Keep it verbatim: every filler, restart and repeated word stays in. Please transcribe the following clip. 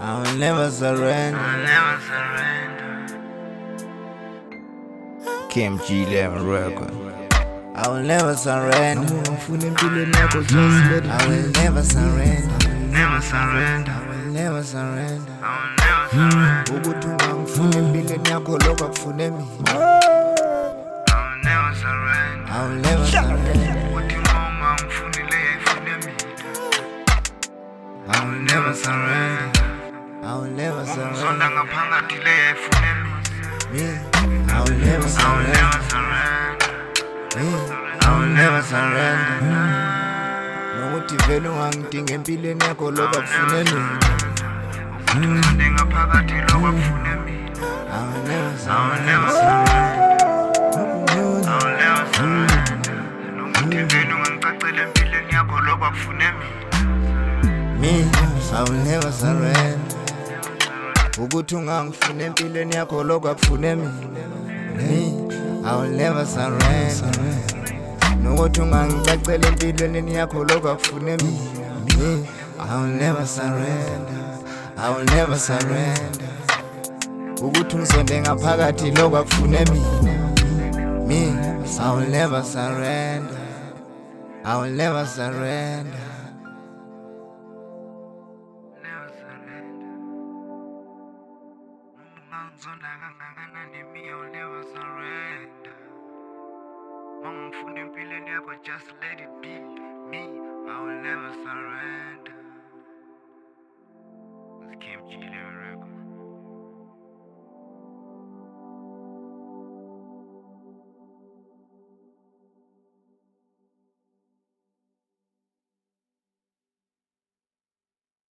I will never surrender. I'll never surrender. Kim G eleven record. I will never surrender. I will never surrender. Never surrender. I will never surrender. I will never surrender. Ukuthi ungangifuni empilweni yakho lokho akufune mina. I will never surrender. I will never surrender. Uthi noma ngifunile yayifune mina. I will never surrender. I will never Sonda surrender. ngaphakathi le yayifune mina. Me, I will never I will surrender. never surrender. Me, I will never surrender. nokuthi vele ungangidinga empilweni yakho lokho akufune mina. Sonda ngaphakathi lokho akufune mina. I will never I will never surrender. surrender. I will never surrender. Nokuthi vele ungangicacela empilweni yakho lokho akufune mina. Me, I will never surrender. Ukuthi ungangifuni empilweni yakho lokho akufune mina. Me, I will never surrender. Nokuthi ungangicacela empilweni yakho lokho akufune mina. Me, I will never surrender. I will never surrender. Ukuthi ngisonde ngaphakathi lokho akufune mina. Me, I will never surrender. I will never surrender. Never surrender. Ungangizonda kangakanani me, I will never surrender. Mangifuna empilweni yakho, just let it be. Me, I will never surrender. It's Kim G eleven record.